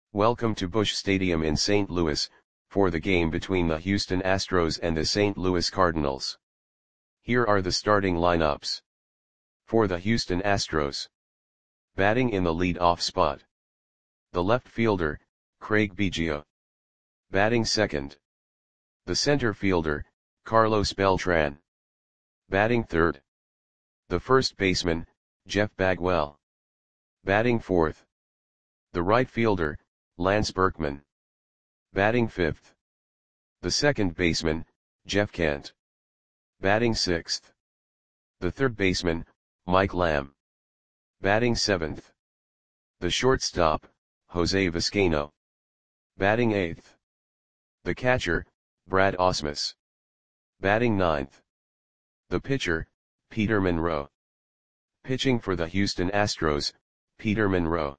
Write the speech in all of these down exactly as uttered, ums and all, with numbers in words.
Welcome to Busch Stadium in Saint Louis, for the game between the Houston Astros and the Saint Louis Cardinals. Here are the starting lineups. For the Houston Astros. Batting in the lead-off spot. The left fielder, Craig Biggio. Batting second. The center fielder, Carlos Beltran. Batting third. The first baseman, Jeff Bagwell. Batting fourth. The right fielder, Lance Berkman. Batting fifth. The second baseman, Jeff Kent. Batting sixth. The third baseman, Mike Lamb. Batting seventh. The shortstop, Jose Vizcaino. Batting eighth. The catcher, Brad Ausmus. Batting ninth. The pitcher, Peter Monroe. Pitching for the Houston Astros, Peter Monroe.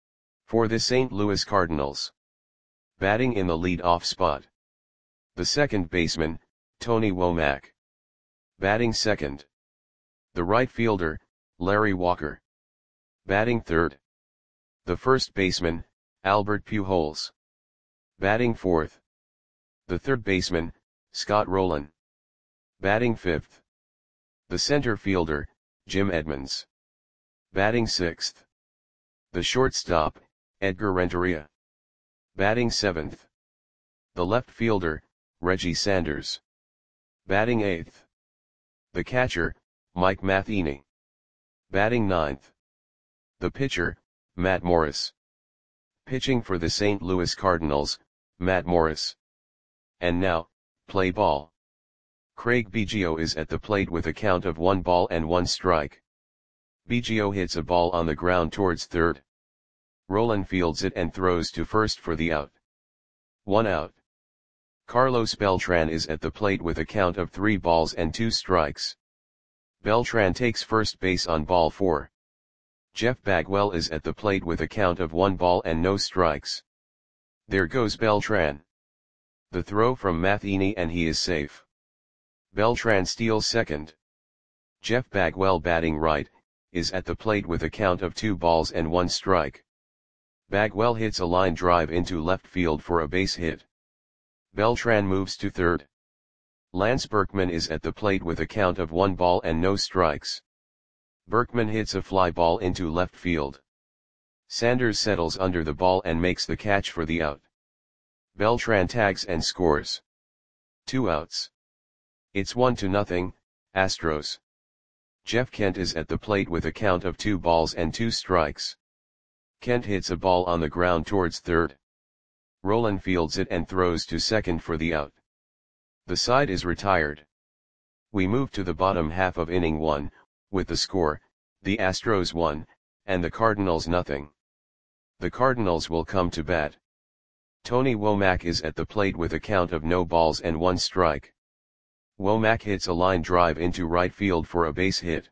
For the Saint Louis Cardinals. Batting in the lead-off spot. The second baseman, Tony Womack. Batting second. The right fielder, Larry Walker. Batting third. The first baseman, Albert Pujols. Batting fourth. The third baseman, Scott Rolen. Batting fifth. The center fielder, Jim Edmonds. Batting sixth. The shortstop, Edgar Renteria. Batting seventh. The left fielder, Reggie Sanders. Batting eighth. The catcher, Mike Matheny. Batting ninth. The pitcher, Matt Morris. Pitching for the Saint Louis Cardinals, Matt Morris. And now, play ball. Craig Biggio is at the plate with a count of one ball and one strike. Biggio hits a ball on the ground towards third. Rolen fields it and throws to first for the out. One out. Carlos Beltran is at the plate with a count of three balls and two strikes. Beltran takes first base on ball four. Jeff Bagwell is at the plate with a count of one ball and no strikes. There goes Beltran. The throw from Matheny and he is safe. Beltran steals second. Jeff Bagwell, batting right, is at the plate with a count of two balls and one strike. Bagwell hits a line drive into left field for a base hit. Beltran moves to third. Lance Berkman is at the plate with a count of one ball and no strikes. Berkman hits a fly ball into left field. Sanders settles under the ball and makes the catch for the out. Beltran tags and scores. Two outs. It's one to nothing, Astros. Jeff Kent is at the plate with a count of two balls and two strikes. Kent hits a ball on the ground towards third. Rolen fields it and throws to second for the out. The side is retired. We move to the bottom half of inning one, with the score, the Astros one, and the Cardinals nothing. The Cardinals will come to bat. Tony Womack is at the plate with a count of no balls and one strike. Womack hits a line drive into right field for a base hit.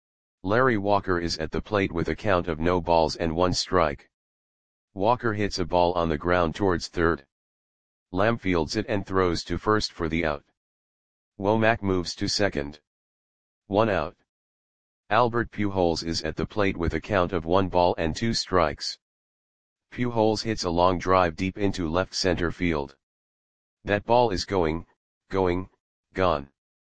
Larry Walker is at the plate with a count of no balls and one strike. Walker hits a ball on the ground towards third. Lamb fields it and throws to first for the out. Womack moves to second. One out. Albert Pujols is at the plate with a count of one ball and two strikes. Pujols hits a long drive deep into left center field. That ball is going, going, gone.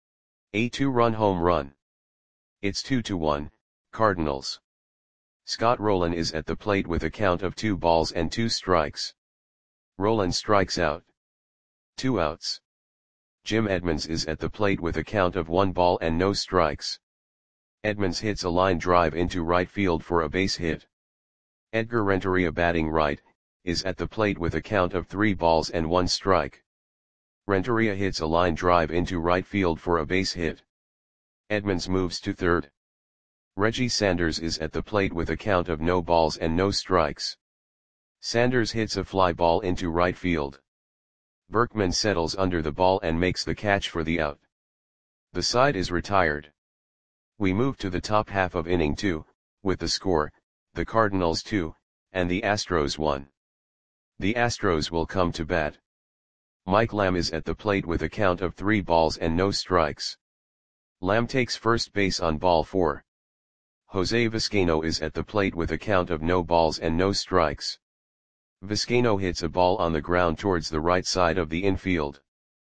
A two-run home run. It's two to one, Cardinals. Scott Rolen is at the plate with a count of two balls and two strikes. Rolen strikes out. Two outs. Jim Edmonds is at the plate with a count of one ball and no strikes. Edmonds hits a line drive into right field for a base hit. Edgar Renteria, batting right, is at the plate with a count of three balls and one strike. Renteria hits a line drive into right field for a base hit. Edmonds moves to third. Reggie Sanders is at the plate with a count of no balls and no strikes. Sanders hits a fly ball into right field. Berkman settles under the ball and makes the catch for the out. The side is retired. We move to the top half of inning two, with the score, the Cardinals two, and the Astros one. The Astros will come to bat. Mike Lamb is at the plate with a count of three balls and no strikes. Lamb takes first base on ball four. Jose Vizcaino is at the plate with a count of no balls and no strikes. Vizcaino hits a ball on the ground towards the right side of the infield.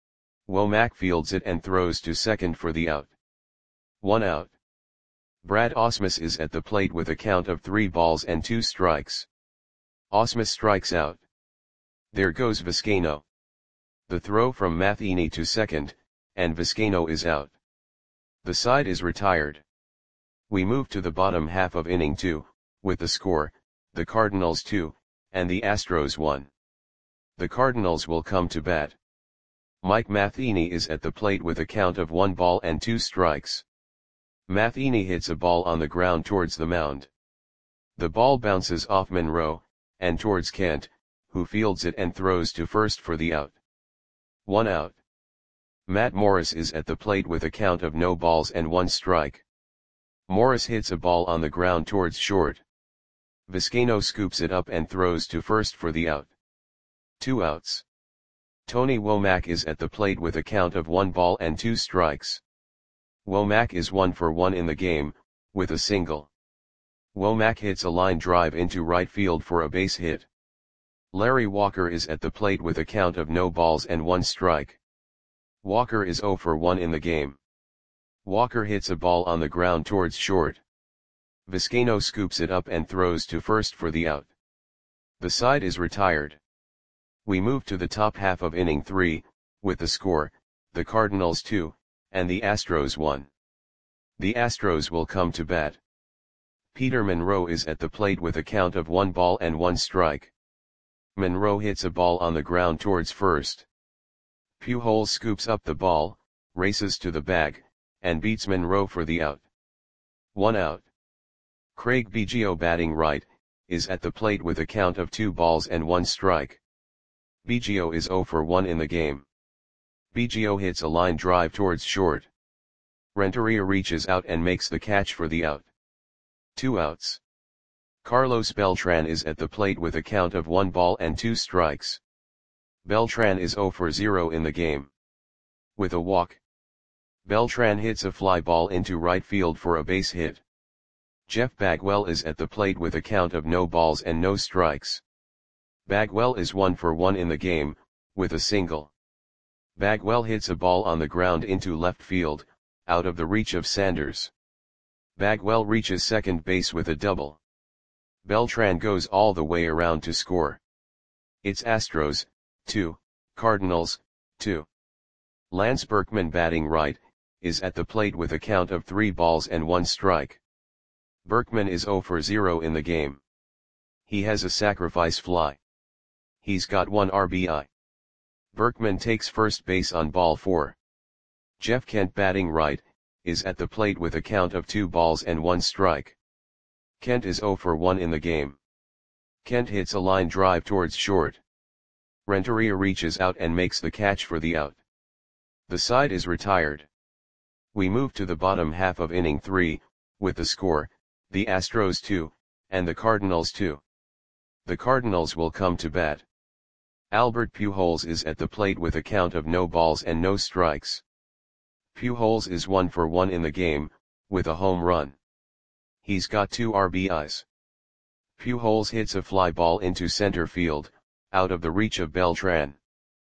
Womack fields it and throws to second for the out. One out. Brad Ausmus is at the plate with a count of three balls and two strikes. Ausmus strikes out. There goes Vizcaino. The throw from Matheny to second, and Vizcaino is out. The side is retired. We move to the bottom half of inning two, with the score, the Cardinals two, and the Astros one. The Cardinals will come to bat. Mike Matheny is at the plate with a count of one ball and two strikes. Matheny hits a ball on the ground towards the mound. The ball bounces off Monroe, and towards Kent, who fields it and throws to first for the out. One out. Matt Morris is at the plate with a count of no balls and one strike. Morris hits a ball on the ground towards short. Vizcaino scoops it up and throws to first for the out. Two outs. Tony Womack is at the plate with a count of one ball and two strikes. Womack is one for one in the game, with a single. Womack hits a line drive into right field for a base hit. Larry Walker is at the plate with a count of no balls and one strike. Walker is zero for one in the game. Walker hits a ball on the ground towards short. Vizcaino scoops it up and throws to first for the out. The side is retired. We move to the top half of inning three, with the score, the Cardinals two, and the Astros one. The Astros will come to bat. Peter Monroe is at the plate with a count of one ball and one strike. Monroe hits a ball on the ground towards first. Pujols scoops up the ball, races to the bag, and beats Monroe for the out. One out. Craig Biggio, batting right, is at the plate with a count of two balls and one strike. Biggio is zero for one in the game. Biggio hits a line drive towards short. Renteria reaches out and makes the catch for the out. Two outs. Carlos Beltran is at the plate with a count of one ball and two strikes. Beltran is zero for zero in the game. With a walk, Beltran hits a fly ball into right field for a base hit. Jeff Bagwell is at the plate with a count of no balls and no strikes. Bagwell is one for one in the game, with a single. Bagwell hits a ball on the ground into left field, out of the reach of Sanders. Bagwell reaches second base with a double. Beltran goes all the way around to score. It's Astros, two, Cardinals, two. Lance Berkman, batting right, is at the plate with a count of three balls and one strike. Berkman is zero for zero in the game. He has a sacrifice fly. He's got one R B I. Berkman takes first base on ball four. Jeff Kent, batting right, is at the plate with a count of two balls and one strike. Kent is zero for one in the game. Kent hits a line drive towards short. Renteria reaches out and makes the catch for the out. The side is retired. We move to the bottom half of inning three, with the score, the Astros two, and the Cardinals two. The Cardinals will come to bat. Albert Pujols is at the plate with a count of no balls and no strikes. Pujols is one for one in the game, with a home run. He's got two R B Is. Pujols hits a fly ball into center field, out of the reach of Beltran.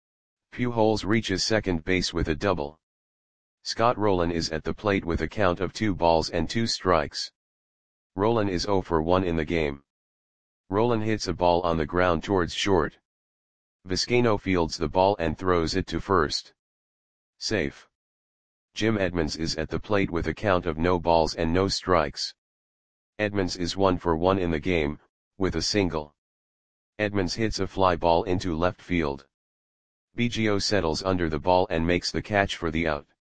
Pujols reaches second base with a double. Scott Rolen is at the plate with a count of two balls and two strikes. Rolen is zero for one in the game. Rolen hits a ball on the ground towards short. Vizcaino fields the ball and throws it to first. Safe. Jim Edmonds is at the plate with a count of no balls and no strikes. Edmonds is one for one in the game, with a single. Edmonds hits a fly ball into left field. Biggio settles under the ball and makes the catch for the out.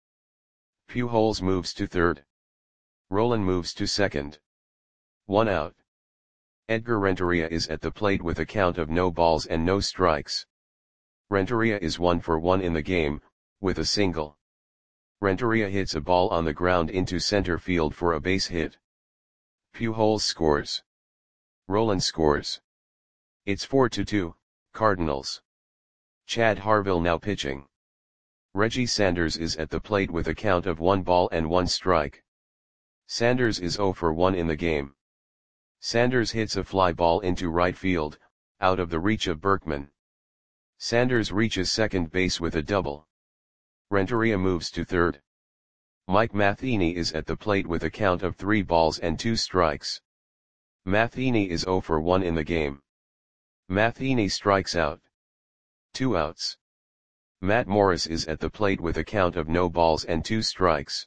Pujols moves to third. Rolen moves to second. One out. Edgar Renteria is at the plate with a count of no balls and no strikes. Renteria is one for one in the game, with a single. Renteria hits a ball on the ground into center field for a base hit. Pujols scores. Rolen scores. It's four to two, Cardinals. Chad Harville now pitching. Reggie Sanders is at the plate with a count of one ball and one strike. Sanders is zero for one in the game. Sanders hits a fly ball into right field, out of the reach of Berkman. Sanders reaches second base with a double. Renteria moves to third. Mike Matheny is at the plate with a count of three balls and two strikes. Matheny is zero for one in the game. Matheny strikes out. Two outs. Matt Morris is at the plate with a count of no balls and two strikes.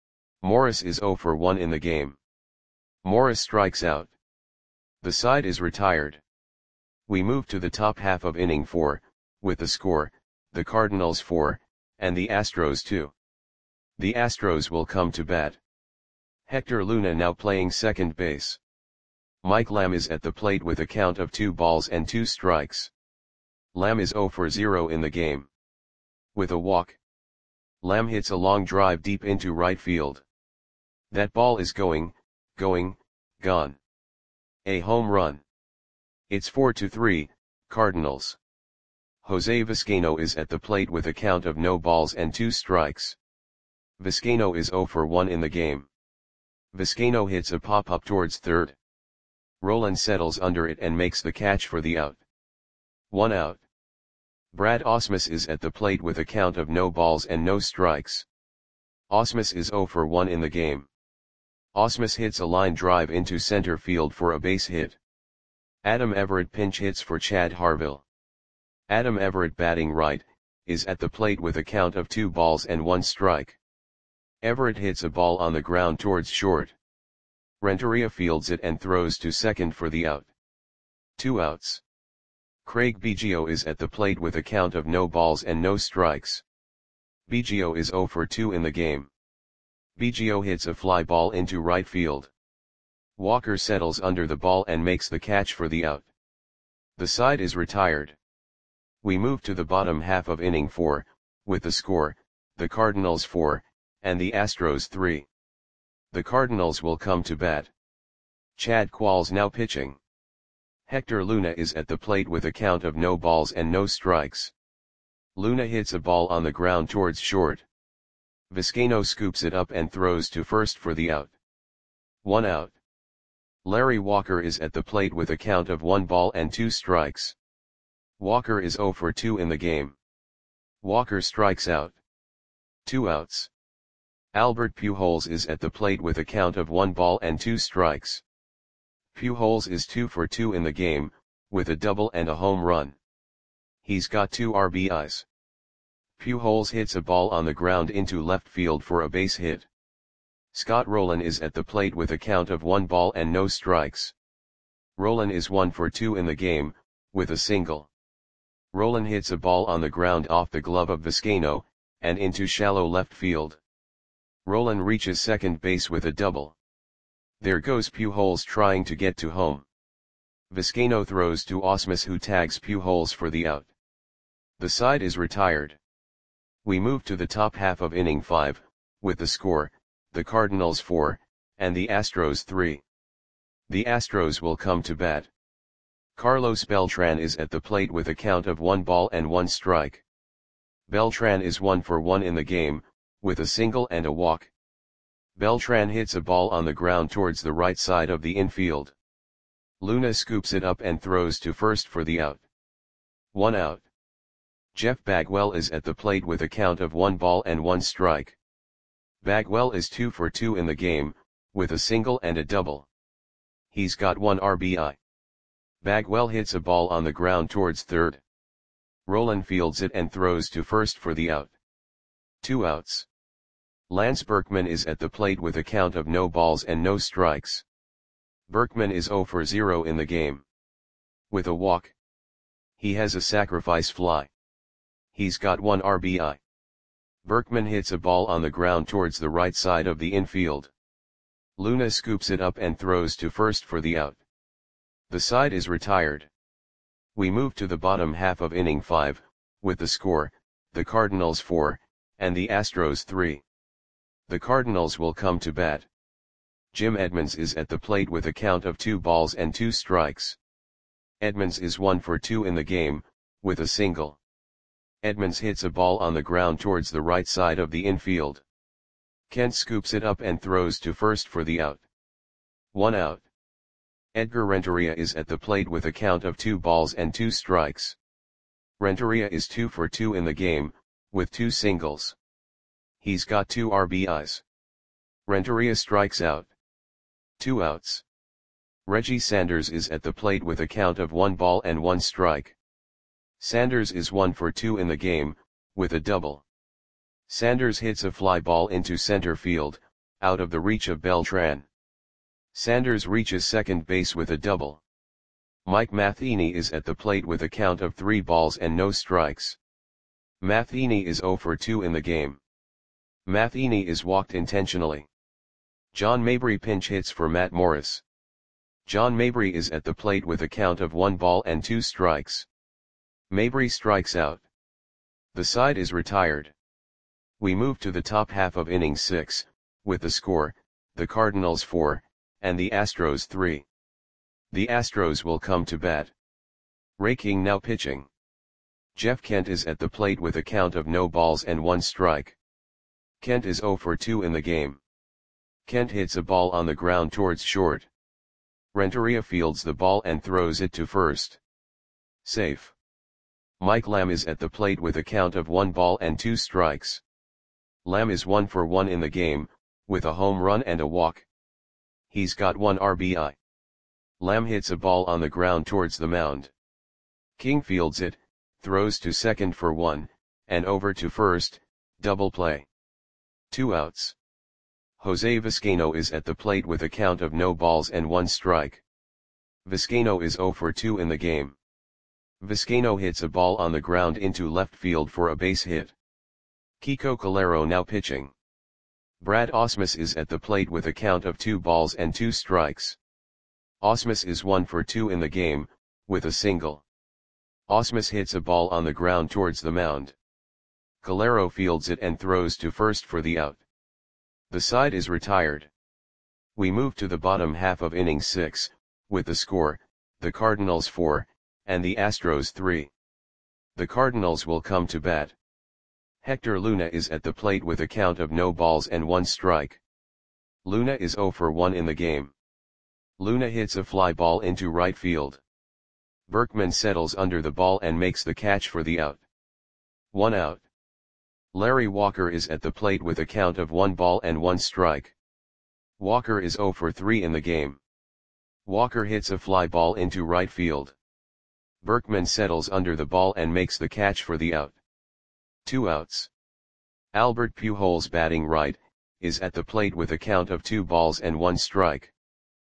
Morris is zero for one in the game. Morris strikes out. The side is retired. We move to the top half of inning four, with the score, the Cardinals four, and the Astros two. The Astros will come to bat. Hector Luna now playing second base. Mike Lamb is at the plate with a count of two balls and two strikes. Lamb is zero for zero in the game. With a walk, Lamb hits a long drive deep into right field. That ball is going, going, gone. A home run. It's four to three, Cardinals. Jose Vizcaino is at the plate with a count of no balls and two strikes. Vizcaino is zero for one in the game. Vizcaino hits a pop-up towards third. Rolen settles under it and makes the catch for the out. One out. Brad Ausmus is at the plate with a count of no balls and no strikes. Ausmus is zero for one in the game. Ausmus hits a line drive into center field for a base hit. Adam Everett pinch hits for Chad Harville. Adam Everett, batting right, is at the plate with a count of two balls and one strike. Everett hits a ball on the ground towards short. Renteria fields it and throws to second for the out. Two outs. Craig Biggio is at the plate with a count of no balls and no strikes. Biggio is zero for two in the game. Biggio hits a fly ball into right field. Walker settles under the ball and makes the catch for the out. The side is retired. We move to the bottom half of inning four, with the score, the Cardinals four, and the Astros three. The Cardinals will come to bat. Chad Qualls now pitching. Hector Luna is at the plate with a count of no balls and no strikes. Luna hits a ball on the ground towards short. Vizcaino scoops it up and throws to first for the out. One out. Larry Walker is at the plate with a count of one ball and two strikes. Walker is zero for two in the game. Walker strikes out. Two outs. Albert Pujols is at the plate with a count of one ball and two strikes. Pujols is two for two in the game, with a double and a home run. He's got two R B Is. Pujols hits a ball on the ground into left field for a base hit. Scott Rolen is at the plate with a count of one ball and no strikes. Rolen is one for two in the game, with a single. Rolen hits a ball on the ground off the glove of Vizcaino, and into shallow left field. Rolen reaches second base with a double. There goes Pujols trying to get to home. Vizcaino throws to Ausmus, who tags Pujols for the out. The side is retired. We move to the top half of inning five, with the score, the Cardinals four, and the Astros three. The Astros will come to bat. Carlos Beltran is at the plate with a count of one ball and one strike. Beltran is one for one in the game, with a single and a walk. Beltran hits a ball on the ground towards the right side of the infield. Luna scoops it up and throws to first for the out. One out. Jeff Bagwell is at the plate with a count of one ball and one strike. Bagwell is two for two in the game, with a single and a double. He's got one R B I. Bagwell hits a ball on the ground towards third. Rolen fields it and throws to first for the out. Two outs. Lance Berkman is at the plate with a count of no balls and no strikes. Berkman is zero for zero in the game. With a walk. He has a sacrifice fly. He's got one R B I. Berkman hits a ball on the ground towards the right side of the infield. Luna scoops it up and throws to first for the out. The side is retired. We move to the bottom half of inning five, with the score, the Cardinals four, and the Astros three. The Cardinals will come to bat. Jim Edmonds is at the plate with a count of two balls and two strikes. Edmonds is one for two in the game, with a single. Edmonds hits a ball on the ground towards the right side of the infield. Kent scoops it up and throws to first for the out. One out. Edgar Renteria is at the plate with a count of two balls and two strikes. Renteria is two for two in the game, with two singles. He's got two R B Is. Renteria strikes out. Two outs. Reggie Sanders is at the plate with a count of one ball and one strike. Sanders is one for two in the game, with a double. Sanders hits a fly ball into center field, out of the reach of Beltran. Sanders reaches second base with a double. Mike Matheny is at the plate with a count of three balls and no strikes. Matheny is zero for two in the game. Matheny is walked intentionally. John Mabry pinch hits for Matt Morris. John Mabry is at the plate with a count of one ball and two strikes. Mabry strikes out. The side is retired. We move to the top half of inning six, with the score, the Cardinals four, and the Astros three. The Astros will come to bat. Ray King now pitching. Jeff Kent is at the plate with a count of no balls and one strike. Kent is zero for two in the game. Kent hits a ball on the ground towards short. Renteria fields the ball and throws it to first. Safe. Mike Lamb is at the plate with a count of one ball and two strikes. Lamb is one for one in the game, with a home run and a walk. He's got one R B I. Lamb hits a ball on the ground towards the mound. King fields it, throws to second for one, and over to first, double play. Two outs. Jose Vizcaino is at the plate with a count of no balls and one strike. Vizcaino is zero for two in the game. Vizcaino hits a ball on the ground into left field for a base hit. Kiko Calero now pitching. Brad Ausmus is at the plate with a count of two balls and two strikes. Ausmus is one for two in the game, with a single. Ausmus hits a ball on the ground towards the mound. Calero fields it and throws to first for the out. The side is retired. We move to the bottom half of inning six, with the score, the Cardinals four, and the Astros three. The Cardinals will come to bat. Hector Luna is at the plate with a count of no balls and one strike. Luna is zero for one in the game. Luna hits a fly ball into right field. Berkman settles under the ball and makes the catch for the out. One out. Larry Walker is at the plate with a count of one ball and one strike. Walker is zero for three in the game. Walker hits a fly ball into right field. Berkman settles under the ball and makes the catch for the out. Two outs. Albert Pujols, batting right, is at the plate with a count of two balls and one strike.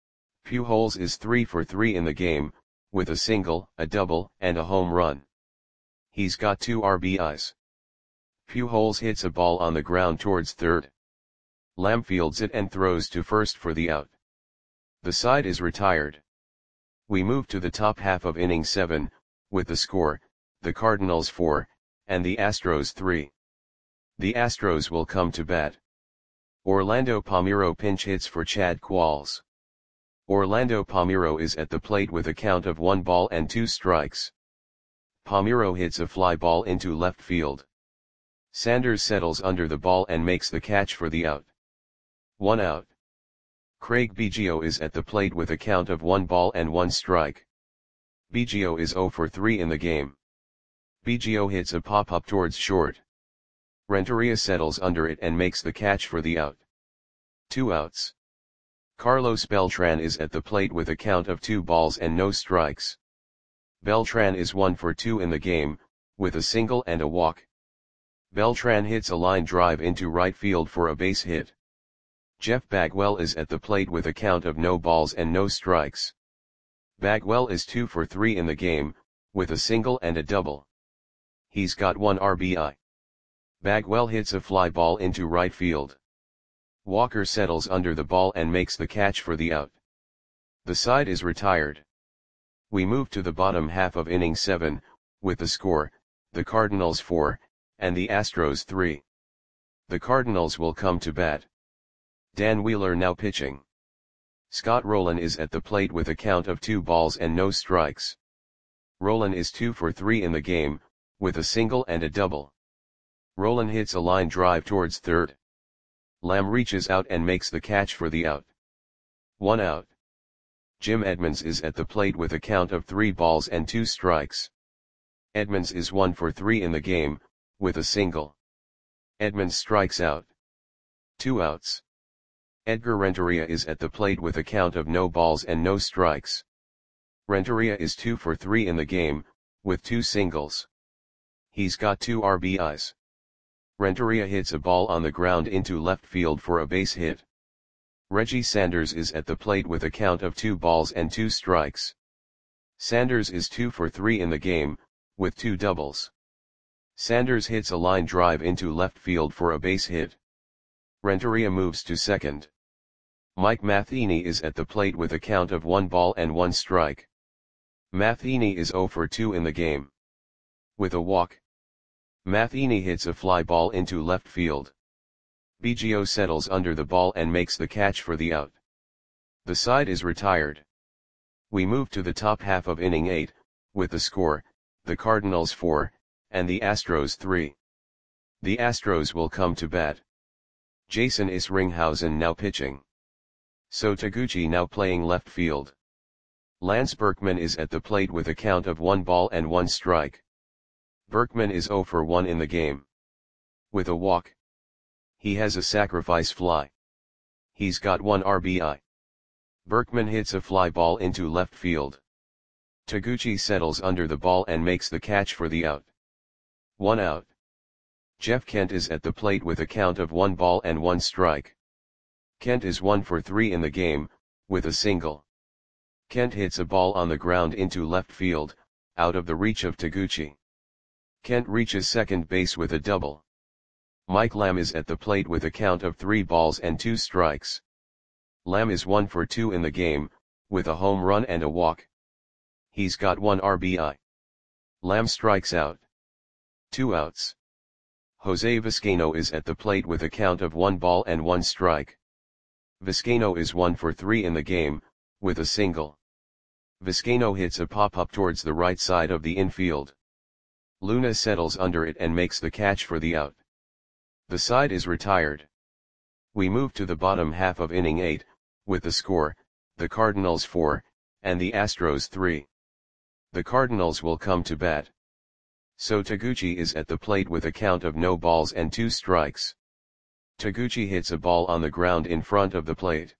Pujols is three for three in the game, with a single, a double, and a home run. He's got two R B Is. Pujols hits a ball on the ground towards third. Lamb fields it and throws to first for the out. The side is retired. We move to the top half of inning seven, with the score, the Cardinals four, and the Astros three. The Astros will come to bat. Orlando Palmeiro pinch hits for Chad Qualls. Orlando Palmeiro is at the plate with a count of one ball and two strikes. Palmeiro hits a fly ball into left field. Sanders settles under the ball and makes the catch for the out. One out. Craig Biggio is at the plate with a count of one ball and one strike. Biggio is zero for three in the game. Biggio hits a pop-up towards short. Renteria settles under it and makes the catch for the out. Two outs. Carlos Beltran is at the plate with a count of two balls and no strikes. Beltran is one for two in the game, with a single and a walk. Beltran hits a line drive into right field for a base hit. Jeff Bagwell is at the plate with a count of no balls and no strikes. Bagwell is two for three in the game, with a single and a double. He's got one R B I. Bagwell hits a fly ball into right field. Walker settles under the ball and makes the catch for the out. The side is retired. We move to the bottom half of inning seven, with the score, the Cardinals four, and the Astros three. The Cardinals will come to bat. Dan Wheeler now pitching. Scott Rowland is at the plate with a count of two balls and no strikes. Rowland is two for three in the game, with a single and a double. Rowland hits a line drive towards third. Lamb reaches out and makes the catch for the out. One out. Jim Edmonds is at the plate with a count of three balls and two strikes. Edmonds is one for three in the game, with a single. Edmonds strikes out. Two outs. Edgar Renteria is at the plate with a count of no balls and no strikes. Renteria is two for three in the game, with two singles. He's got two R B Is. Renteria hits a ball on the ground into left field for a base hit. Reggie Sanders is at the plate with a count of two balls and two strikes. Sanders is two for three in the game, with two doubles. Sanders hits a line drive into left field for a base hit. Renteria moves to second. Mike Matheny is at the plate with a count of one ball and one strike. Matheny is zero for two in the game. With a walk. Matheny hits a fly ball into left field. Biggio settles under the ball and makes the catch for the out. The side is retired. We move to the top half of inning eight, with the score, the Cardinals four, and the Astros three. The Astros will come to bat. Jason Isringhausen now pitching. So Taguchi now playing left field. Lance Berkman is at the plate with a count of one ball and one strike. Berkman is zero for one in the game. With a walk. He has a sacrifice fly. He's got one R B I. Berkman hits a fly ball into left field. Taguchi settles under the ball and makes the catch for the out. One out. Jeff Kent is at the plate with a count of one ball and one strike. Kent is one for three in the game, with a single. Kent hits a ball on the ground into left field, out of the reach of Taguchi. Kent reaches second base with a double. Mike Lamb is at the plate with a count of three balls and two strikes. Lamb is one for two in the game, with a home run and a walk. He's got one R B I. Lamb strikes out. Two outs. Jose Vizcaino is at the plate with a count of one ball and one strike. Vizcaino is one for three in the game, with a single. Vizcaino hits a pop-up towards the right side of the infield. Luna settles under it and makes the catch for the out. The side is retired. We move to the bottom half of inning eight, with the score, the Cardinals four, and the Astros three. The Cardinals will come to bat. So Taguchi is at the plate with a count of no balls and two strikes. Taguchi hits a ball on the ground in front of the plate.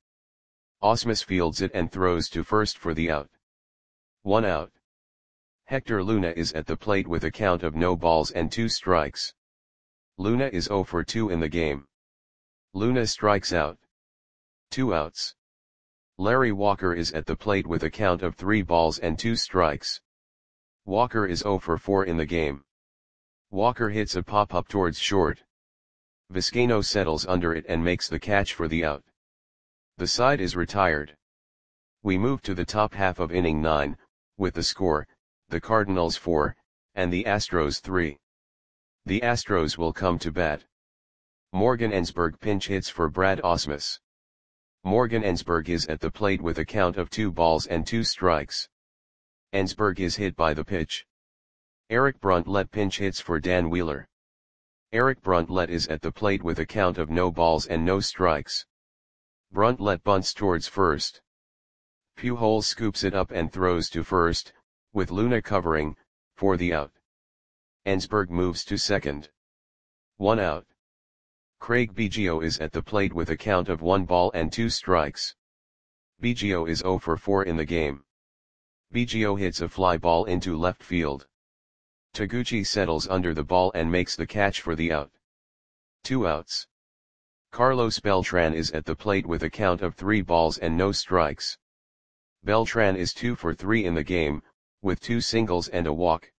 Ausmus fields it and throws to first for the out. One out. Hector Luna is at the plate with a count of no balls and two strikes. Luna is zero for two in the game. Luna strikes out. Two outs. Larry Walker is at the plate with a count of three balls and two strikes. Walker is zero for four in the game. Walker hits a pop-up towards short. Vizcaino settles under it and makes the catch for the out. The side is retired. We move to the top half of inning nine, with the score, the Cardinals four, and the Astros three. The Astros will come to bat. Morgan Ensberg pinch hits for Brad Ausmus. Morgan Ensberg is at the plate with a count of two balls and two strikes. Ensberg is hit by the pitch. Eric Bruntlett pinch hits for Dan Wheeler. Eric Bruntlett is at the plate with a count of no balls and no strikes. Bruntlett bunts towards first. Pujols scoops it up and throws to first, with Luna covering, for the out. Ensberg moves to second. One out. Craig Biggio is at the plate with a count of one ball and two strikes. Biggio is zero for four in the game. Biggio hits a fly ball into left field. Taguchi settles under the ball and makes the catch for the out. Two outs. Carlos Beltran is at the plate with a count of three balls and no strikes. Beltran is two for three in the game, with two singles and a walk.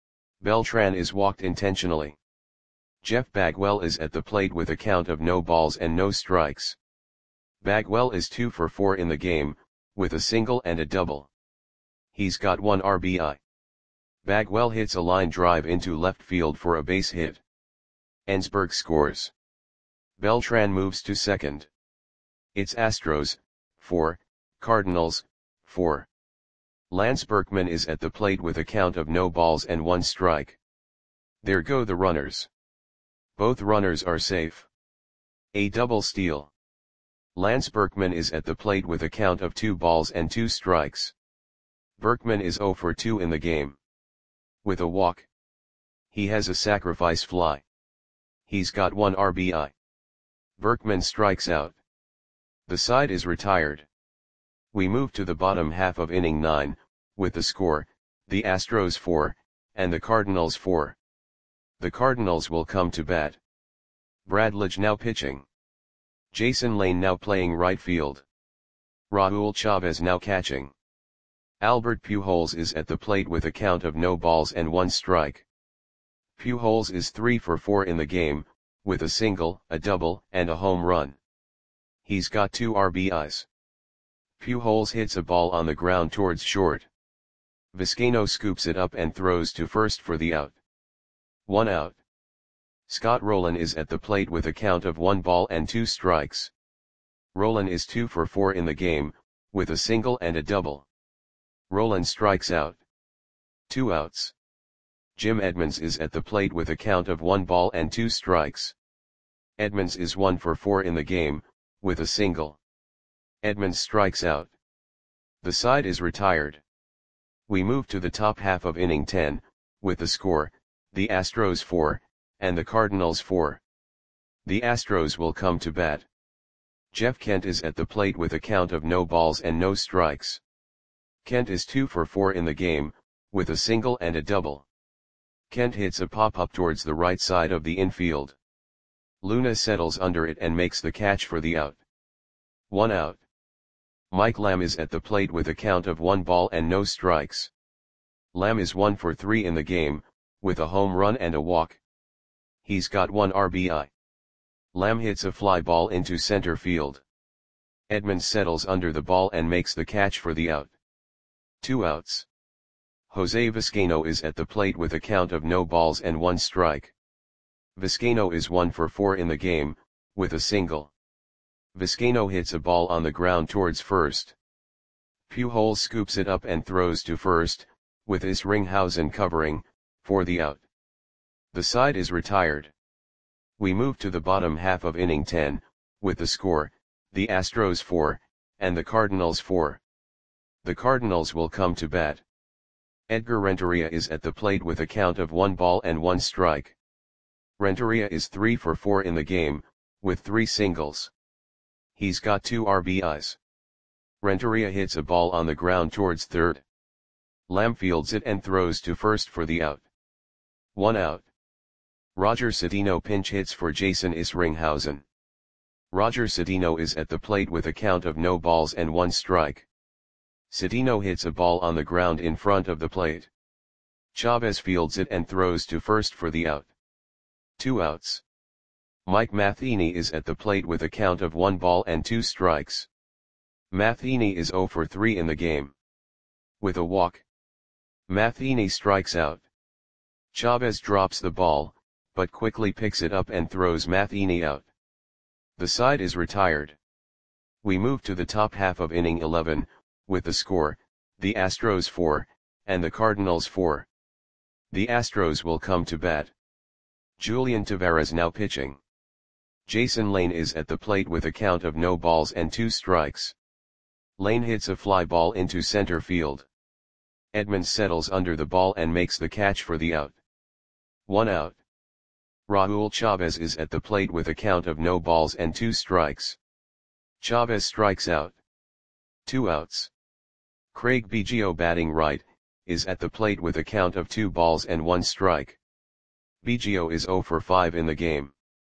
Beltran is walked intentionally. Jeff Bagwell is at the plate with a count of no balls and no strikes. Bagwell is two for four in the game, with a single and a double. He's got one R B I. Bagwell hits a line drive into left field for a base hit. Ensberg scores. Beltran moves to second. It's Astros, four, Cardinals, four. Lance Berkman is at the plate with a count of no balls and one strike. There go the runners. Both runners are safe. A double steal. Lance Berkman is at the plate with a count of two balls and two strikes. Berkman is zero for two in the game. With a walk. He has a sacrifice fly. He's got one R B I. Berkman strikes out. The side is retired. We move to the bottom half of inning nine, with the score, the Astros four, and the Cardinals four. The Cardinals will come to bat. Brad Lidge now pitching. Jason Lane now playing right field. Raul Chavez now catching. Albert Pujols is at the plate with a count of no balls and one strike. Pujols is three for four in the game, with a single, a double, and a home run. He's got two R B Is. Pujols hits a ball on the ground towards short. Vizcaino scoops it up and throws to first for the out. One out. Scott Rolen is at the plate with a count of one ball and two strikes. Rolen is two for four in the game, with a single and a double. Rolen strikes out. Two outs. Jim Edmonds is at the plate with a count of one ball and two strikes. Edmonds is one for four in the game, with a single. Edmonds strikes out. The side is retired. We move to the top half of inning ten, with the score, the Astros four, and the Cardinals four. The Astros will come to bat. Jeff Kent is at the plate with a count of no balls and no strikes. Kent is two for four in the game, with a single and a double. Kent hits a pop-up towards the right side of the infield. Luna settles under it and makes the catch for the out. One out. Mike Lamb is at the plate with a count of one ball and no strikes. Lamb is one for three in the game, with a home run and a walk. He's got one R B I. Lamb hits a fly ball into center field. Edmonds settles under the ball and makes the catch for the out. Two outs. Jose Vizcaino is at the plate with a count of no balls and one strike. Vizcaino is one for four in the game, with a single. Vizcaino hits a ball on the ground towards first. Pujols scoops it up and throws to first, with Isringhausen covering, for the out. The side is retired. We move to the bottom half of inning ten, with the score, the Astros four, and the Cardinals four. The Cardinals will come to bat. Edgar Renteria is at the plate with a count of one ball and one strike. Renteria is three for four in the game, with three singles. He's got two R B Is. Renteria hits a ball on the ground towards third. Lamb fields it and throws to first for the out. One out. Roger Cedeno pinch hits for Jason Isringhausen. Roger Cedeno is at the plate with a count of no balls and one strike. Cedeno hits a ball on the ground in front of the plate. Chavez fields it and throws to first for the out. Two outs. Mike Matheny is at the plate with a count of one ball and two strikes. Matheny is zero for three in the game. With a walk. Matheny strikes out. Chavez drops the ball, but quickly picks it up and throws Matheny out. The side is retired. We move to the top half of inning eleven, with the score, the Astros four, and the Cardinals four. The Astros will come to bat. Julian Taveras now pitching. Jason Lane is at the plate with a count of no balls and two strikes. Lane hits a fly ball into center field. Edmonds settles under the ball and makes the catch for the out. One out. Raul Chavez is at the plate with a count of no balls and two strikes. Chavez strikes out. Two outs. Craig Biggio batting right, is at the plate with a count of two balls and one strike. Biggio is zero for five in the game.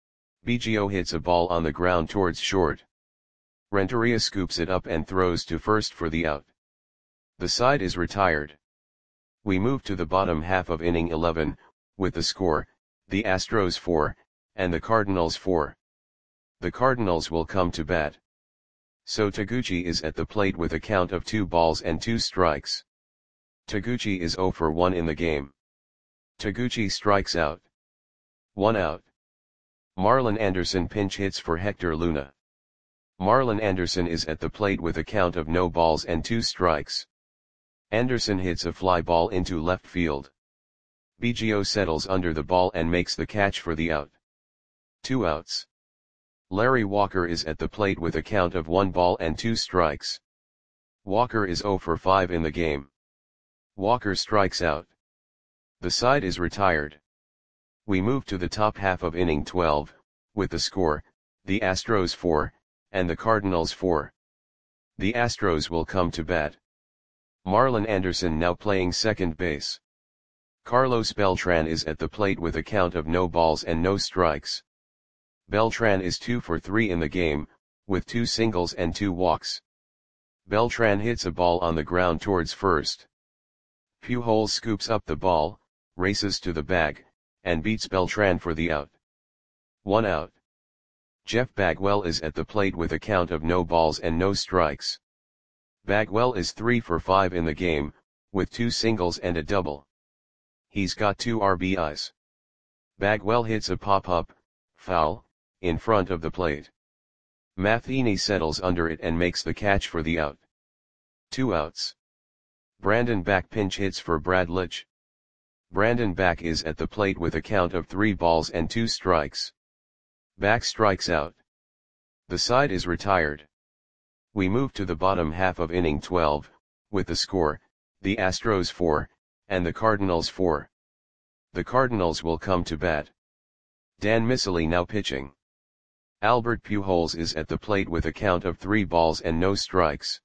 Biggio hits a ball on the ground towards short. Renteria scoops it up and throws to first for the out. The side is retired. We move to the bottom half of inning eleven, with the score, the Astros four, and the Cardinals four. The Cardinals will come to bat. So Taguchi is at the plate with a count of two balls and two strikes. Taguchi is zero for one in the game. Taguchi strikes out. One out. Marlon Anderson pinch hits for Hector Luna. Marlon Anderson is at the plate with a count of no balls and two strikes. Anderson hits a fly ball into left field. Biggio settles under the ball and makes the catch for the out. Two outs. Larry Walker is at the plate with a count of one ball and two strikes. Walker is zero for five in the game. Walker strikes out. The side is retired. We move to the top half of inning twelve, with the score, the Astros four, and the Cardinals four. The Astros will come to bat. Marlon Anderson now playing second base. Carlos Beltran is at the plate with a count of no balls and no strikes. Beltran is two for three in the game, with two singles and two walks. Beltran hits a ball on the ground towards first. Pujols scoops up the ball, races to the bag, and beats Beltran for the out. One out. Jeff Bagwell is at the plate with a count of no balls and no strikes. Bagwell is three for five in the game, with two singles and a double. He's got two R B Is. Bagwell hits a pop-up, foul, in front of the plate. Matheny settles under it and makes the catch for the out. Two outs. Brandon Back pinch hits for Brad Litch. Brandon Back is at the plate with a count of three balls and two strikes. Back strikes out. The side is retired. We move to the bottom half of inning twelve, with the score, the Astros four, and the Cardinals four. The Cardinals will come to bat. Dan Miceli now pitching. Albert Pujols is at the plate with a count of three balls and no strikes.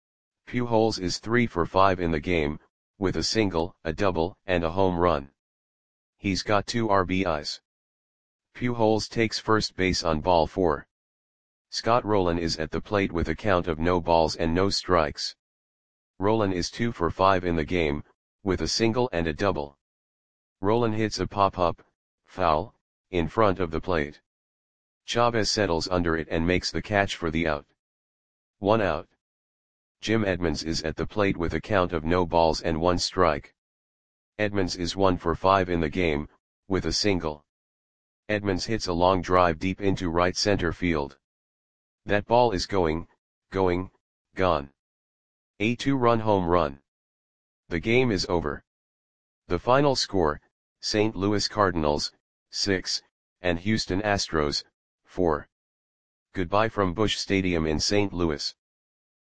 Pujols is three for five in the game, with a single, a double, and a home run. He's got two R B Is. Pujols takes first base on ball four. Scott Rolen is at the plate with a count of no balls and no strikes. Rolen is two for five in the game, with a single and a double. Rolen hits a pop-up, foul, in front of the plate. Chavez settles under it and makes the catch for the out. One out. Jim Edmonds is at the plate with a count of no balls and one strike. Edmonds is one for five in the game, with a single. Edmonds hits a long drive deep into right center field. That ball is going, going, gone. A two-run home run. The game is over. The final score, Saint Louis Cardinals, six, and Houston Astros, four. Goodbye from Busch Stadium in Saint Louis.